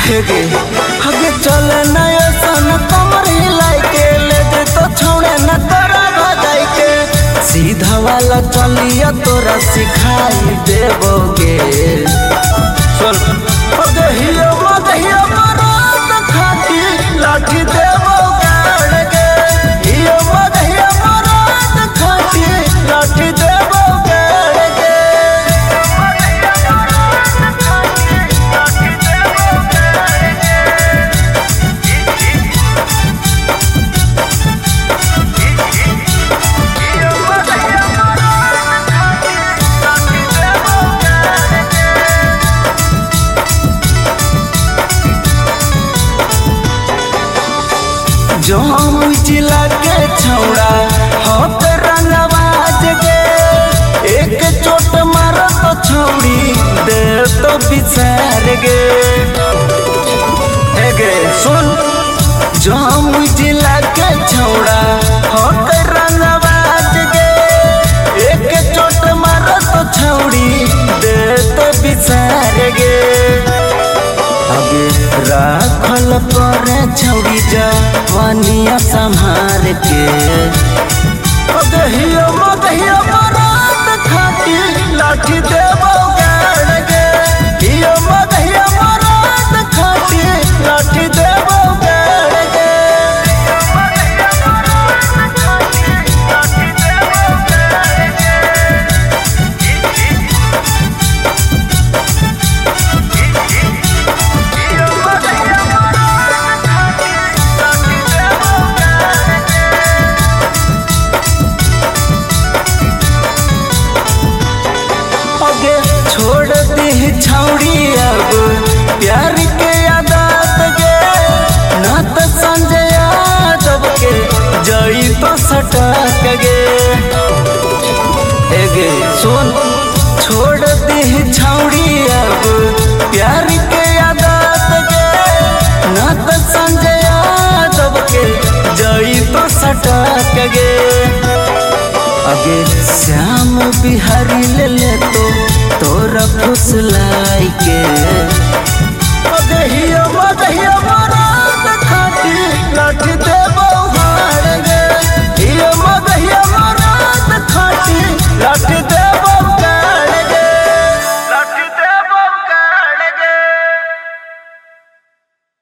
हेगे हगे चले नया सन कमर हिलाई के ले दे तो छोड़े न तोरा भगाई के सीधा वाला चलिया तोरा सिखाई देबोगे सुन मदहिया मराद खाती लाठी देबोगे हियो मदहिया मराद खाती लाठी देबोगे जो हम जिला के छौड़ा हो रंगबाज गे एक चोट मारो तो छौड़ी दे तो बिसार गे गे सुन जो हम जिला के छौड़ा हो रंगबाज गे एक चोट मारो तो छौड़ी दे तो बिसार गे अगे राखल परे छौड़ी जवानिया संभार के मदहिया मराद खाती लाठी देबोगे हियो मदहिया मराद खाती लाठी देबोगे छोड़ दी छौड़ी अब प्यार के आदत गे ना तो संजय यादव के जई तो सटक गे सुन छोड़ दी छौड़ी अब प्यार के आदत गे ना तो संजय यादव के जई तो सटक गे अगे श्याम बिहारी ले तो तोरा फुसलाई के